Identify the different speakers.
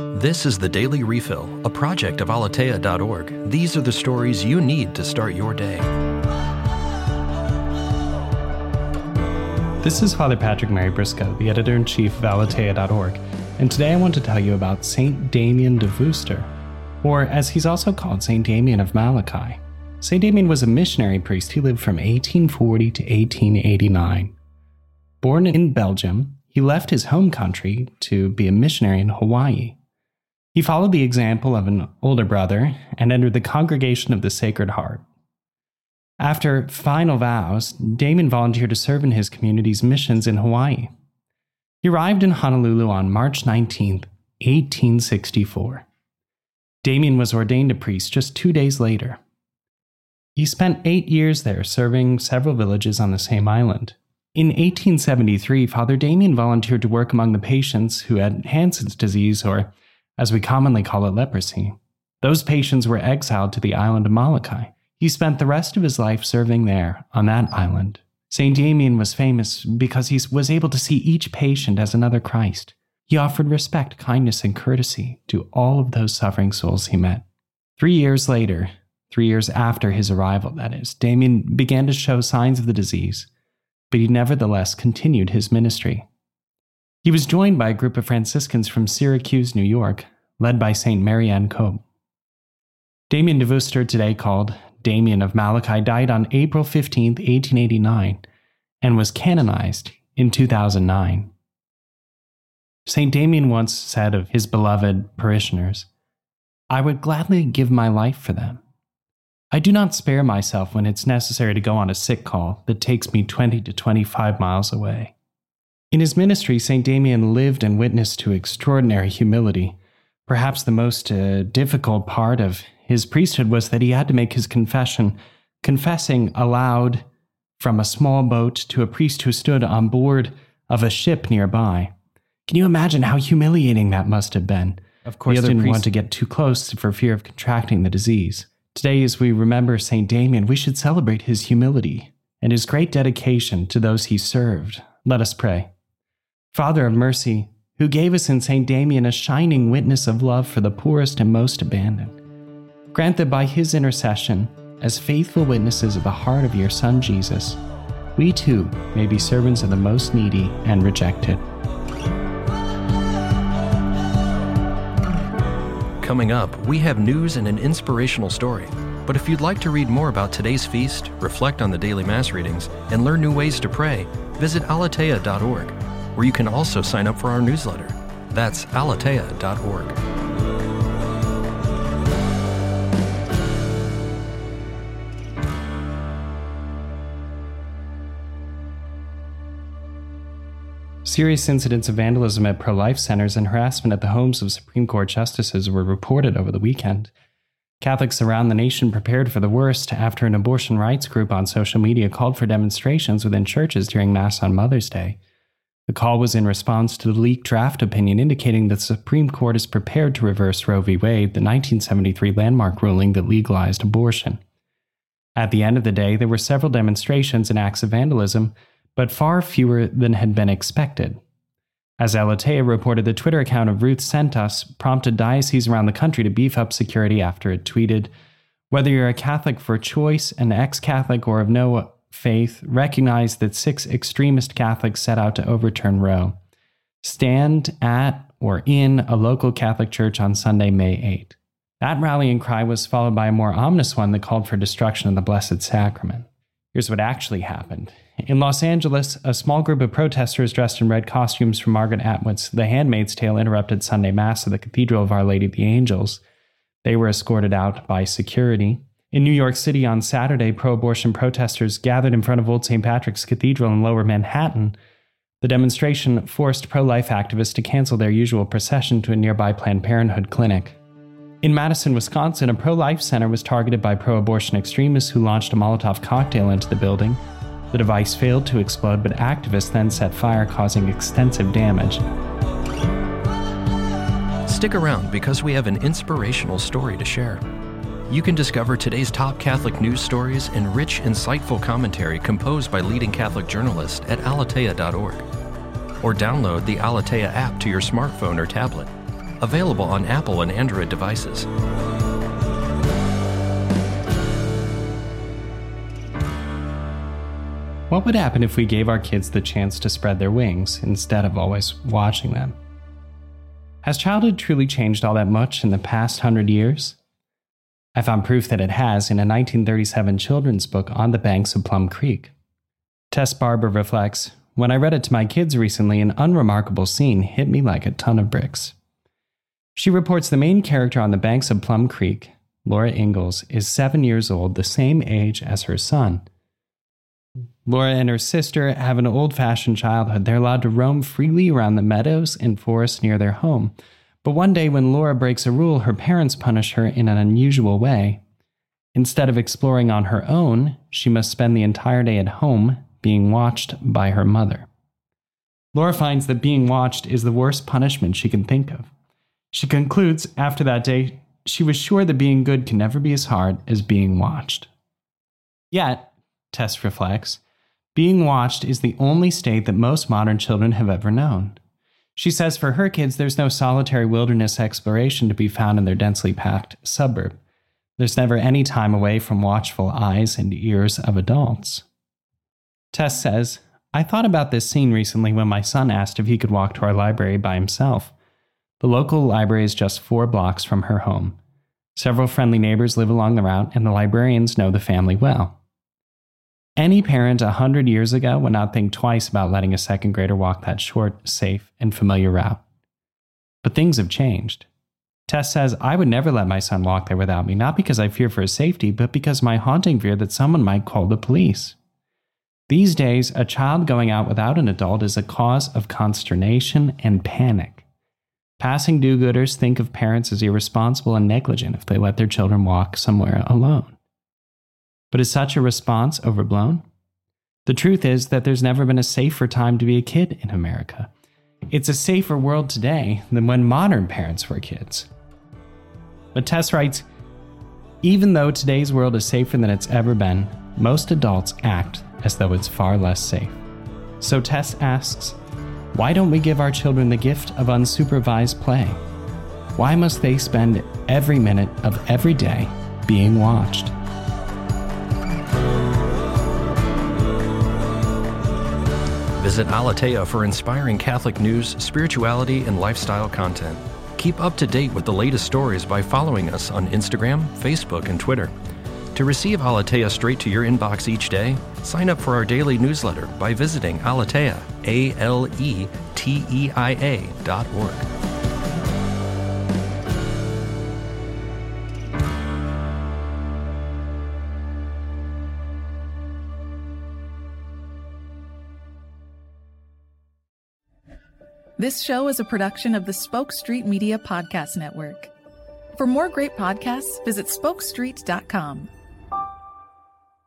Speaker 1: This is the Daily Refill, a project of Aleteia.org. These are the stories you need to start your day.
Speaker 2: This is Father Patrick Mary Briscoe, the editor-in-chief of Aleteia.org, and today I want to tell you about St. Damien de Veuster, or as he's also called, St. Damien of Malachi. St. Damien was a missionary priest who lived from 1840 to 1889. Born in Belgium, he left his home country to be a missionary in Hawaii. He followed the example of an older brother and entered the Congregation of the Sacred Heart. After final vows, Damien volunteered to serve in his community's missions in Hawaii. He arrived in Honolulu on March 19, 1864. Damien was ordained a priest just 2 days later. He spent 8 years there, serving several villages on the same island. In 1873, Father Damien volunteered to work among the patients who had Hansen's disease, or as we commonly call it, leprosy. Those patients were exiled to the island of Molokai. He spent the rest of his life serving there, on that island. St. Damien was famous because he was able to see each patient as another Christ. He offered respect, kindness, and courtesy to all of those suffering souls he met. 3 years later, 3 years after his arrival, that is, Damien began to show signs of the disease, but he nevertheless continued his ministry. He was joined by a group of Franciscans from Syracuse, New York, led by St. Marianne Cope. Damien de Veuster, today called Damien of Malachi, died on April 15, 1889, and was canonized in 2009. St. Damien once said of his beloved parishioners, "I would gladly give my life for them. I do not spare myself when it's necessary to go on a sick call that takes me 20 to 25 miles away." In his ministry, St. Damien lived and witnessed to extraordinary humility. Perhaps the most difficult part of his priesthood was that he had to make his confession, confessing aloud from a small boat to a priest who stood on board of a ship nearby. Can you imagine how humiliating that must have been? Of course, the other didn't want to get too close for fear of contracting the disease. Today, as we remember St. Damien, we should celebrate his humility and his great dedication to those he served. Let us pray. Father of mercy, who gave us in St. Damien a shining witness of love for the poorest and most abandoned, grant that by his intercession, as faithful witnesses of the heart of your Son Jesus, we too may be servants of the most needy and rejected.
Speaker 1: Coming up, we have news and an inspirational story. But if you'd like to read more about today's feast, reflect on the daily Mass readings, and learn new ways to pray, visit Aleteia.org, where you can also sign up for our newsletter. That's Aleteia.org.
Speaker 2: Serious incidents of vandalism at pro-life centers and harassment at the homes of Supreme Court justices were reported over the weekend. Catholics around the nation prepared for the worst after an abortion rights group on social media called for demonstrations within churches during Mass on Mother's Day. The call was in response to the leaked draft opinion indicating that the Supreme Court is prepared to reverse Roe v. Wade, the 1973 landmark ruling that legalized abortion. At the end of the day, there were several demonstrations and acts of vandalism, but far fewer than had been expected. As Aleteia reported, the Twitter account of Ruth Sent Us prompted dioceses around the country to beef up security after it tweeted, "Whether you're a Catholic for choice, an ex-Catholic, or of no faith, recognize that 6 extremist Catholics set out to overturn Roe. Stand at or in a local Catholic church on Sunday, May 8. That rallying cry was followed by a more ominous one that called for destruction of the Blessed Sacrament. Here's what actually happened. In Los Angeles, a small group of protesters dressed in red costumes from Margaret Atwood's The Handmaid's Tale interrupted Sunday Mass at the Cathedral of Our Lady of the Angels. They were escorted out by security. In New York City on Saturday, pro-abortion protesters gathered in front of Old St. Patrick's Cathedral in Lower Manhattan. The demonstration forced pro-life activists to cancel their usual procession to a nearby Planned Parenthood clinic. In Madison, Wisconsin, a pro-life center was targeted by pro-abortion extremists who launched a Molotov cocktail into the building. The device failed to explode, but activists then set fire, causing extensive damage.
Speaker 1: Stick around because we have an inspirational story to share. You can discover today's top Catholic news stories and rich, insightful commentary composed by leading Catholic journalists at Aleteia.org. Or download the Aleteia app to your smartphone or tablet. Available on Apple and Android devices.
Speaker 2: What would happen if we gave our kids the chance to spread their wings instead of always watching them? Has childhood truly changed all that much in the past 100 years? I found proof that it has in a 1937 children's book On the Banks of Plum Creek. Tess Barber reflects, "When I read it to my kids recently, an unremarkable scene hit me like a ton of bricks." She reports the main character on the banks of Plum Creek, Laura Ingalls, is 7 years old, the same age as her son. Laura and her sister have an old-fashioned childhood. They're allowed to roam freely around the meadows and forests near their home. But one day when Laura breaks a rule, her parents punish her in an unusual way. Instead of exploring on her own, she must spend the entire day at home being watched by her mother. Laura finds that being watched is the worst punishment she can think of. She concludes, after that day, she was sure that being good can never be as hard as being watched. Yet, Tess reflects, being watched is the only state that most modern children have ever known. She says for her kids, there's no solitary wilderness exploration to be found in their densely packed suburb. There's never any time away from watchful eyes and ears of adults. Tess says, I thought about this scene recently when my son asked if he could walk to our library by himself. The local library is just 4 blocks from her home. Several friendly neighbors live along the route, and the librarians know the family well. Any parent 100 years ago would not think twice about letting a second grader walk that short, safe, and familiar route. But things have changed. Tess says, I would never let my son walk there without me, not because I fear for his safety, but because my haunting fear that someone might call the police. These days, a child going out without an adult is a cause of consternation and panic. Passing do-gooders think of parents as irresponsible and negligent if they let their children walk somewhere alone. But is such a response overblown? The truth is that there's never been a safer time to be a kid in America. It's a safer world today than when modern parents were kids. But Tess writes, even though today's world is safer than it's ever been, most adults act as though it's far less safe. So Tess asks, why don't we give our children the gift of unsupervised play? Why must they spend every minute of every day being watched?
Speaker 1: Visit Aleteia for inspiring Catholic news, spirituality, and lifestyle content. Keep up to date with the latest stories by following us on Instagram, Facebook, and Twitter. To receive Aleteia straight to your inbox each day, sign up for our daily newsletter by visiting Aleteia, ALETEIA.org.
Speaker 3: This show is a production of the Spoke Street Media Podcast Network. For more great podcasts, visit spokestreet.com.